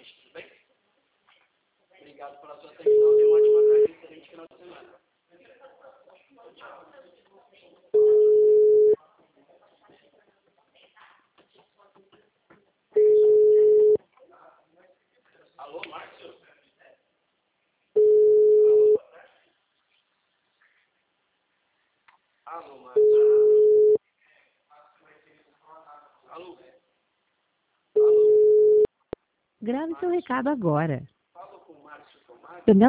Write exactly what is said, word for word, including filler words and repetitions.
noite, tudo bem? Obrigado pela sua atenção. Tenha uma ótima tarde e um excelente final de semana. Tchau. Alô, Márcio? Alô, boa tarde. Alô, Márcio? Alô? Alô? Grave seu recado agora.